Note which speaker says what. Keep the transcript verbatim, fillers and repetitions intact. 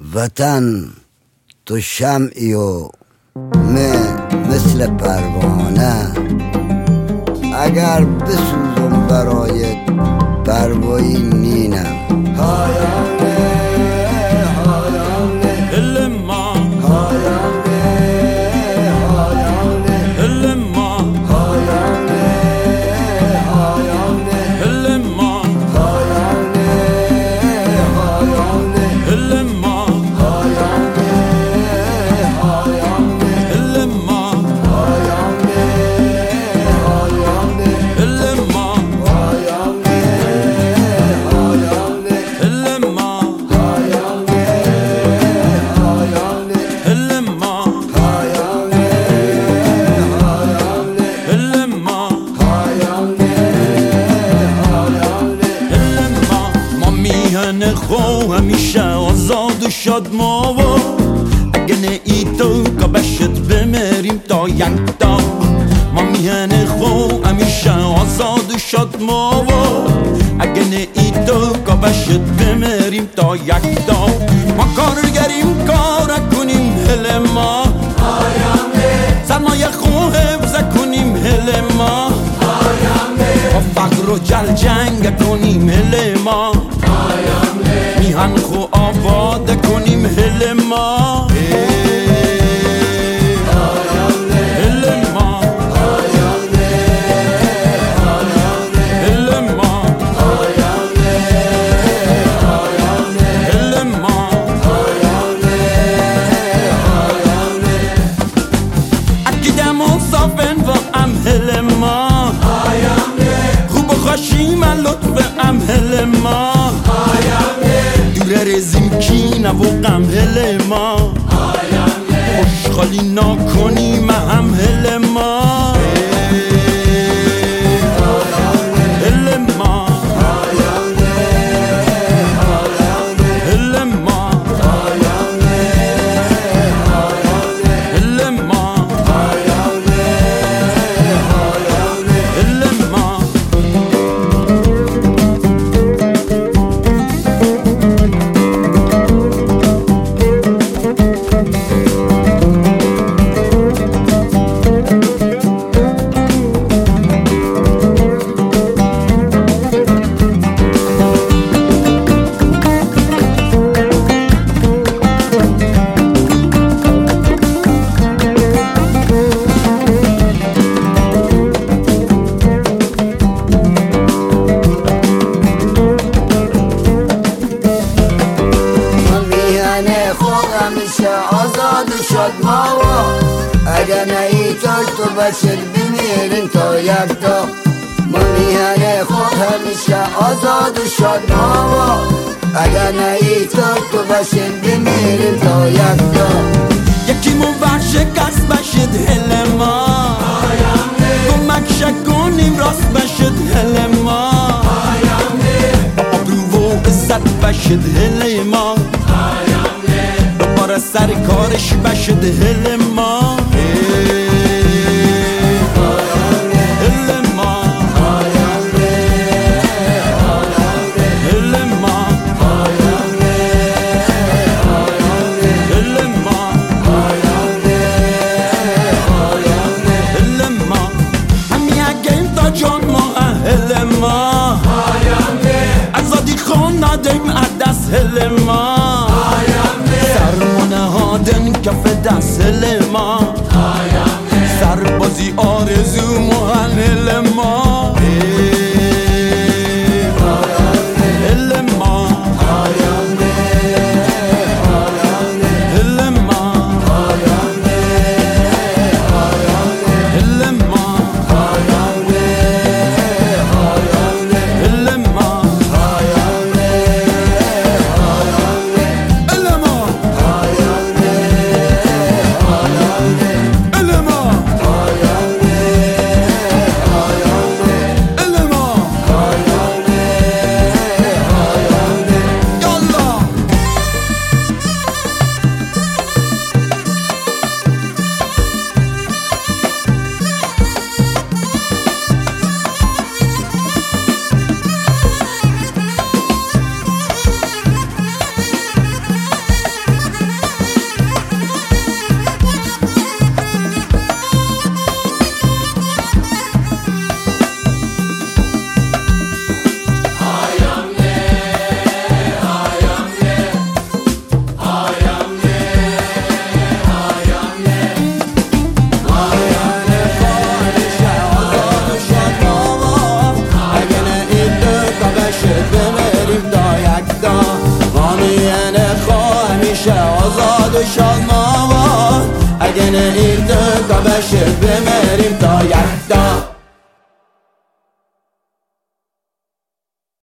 Speaker 1: وطن تو شمعی و من مثل پروانه، اگر بسوزم برای پروایی نینم. هایانه هایانه
Speaker 2: الما
Speaker 1: هایانه هایانه
Speaker 2: الما
Speaker 1: هایانه هایانه
Speaker 2: الما
Speaker 1: هایانه هایانه
Speaker 2: الما
Speaker 1: هایانه هایانه
Speaker 2: الما
Speaker 1: هایانه هایانه
Speaker 2: الما
Speaker 1: هایانه هایانه
Speaker 2: الما
Speaker 1: هایانه هایانه
Speaker 2: الما
Speaker 1: هایانه هایانه
Speaker 2: الما
Speaker 1: هایانه هایانه
Speaker 2: الما ما میهن خو همیشه آزاد و شاد ما و اگه نه ای تو که بشت بمریم تا یک تا. ما میهن خو همیشه آزاد و شاد ما و اگه نه ای تو که بشت بمریم تا یک تا. ما کارگریم کار کنیم هل ما سرمایه خو حفظ کنیم هل ما با فقر و جل جنگ کنیم هل ما میهن خو آباد کنیم هل ما هل ما هل ما هل ما اکیدم و صافن و ام هل ما خوب و خوشیم لطف ام هل ما دور رزیم کینه و غم هل ما خوشخالی نکنیم هم هل ما هل ما هل ما هل ما هل ما
Speaker 1: آزاد شد ما و اگر نهی تو تو بشد بمیریم تا یک تا. ما میهن خود همیشه آزاد شد ما و اگر نهی تو تو بشد بمیریم تا یک تا.
Speaker 2: یکی مو شکست بشد هل ما کمک شکنیم راست بشد هل ما آبرو و عزت بشد هل ما دوباره سر کارش بشد هل ما هل ما هل ما هل ما هل ما همین اگه تا جان ما هل ما ازادی خون ندیم عدس هل ما سرمانه هادن کف دست هل ما سربازی آرزو مهن هل ما هل ما هل ما هل ما هل ما
Speaker 1: هایانه
Speaker 2: و شاد ما اگه نیده که بشه بمیریم تا یک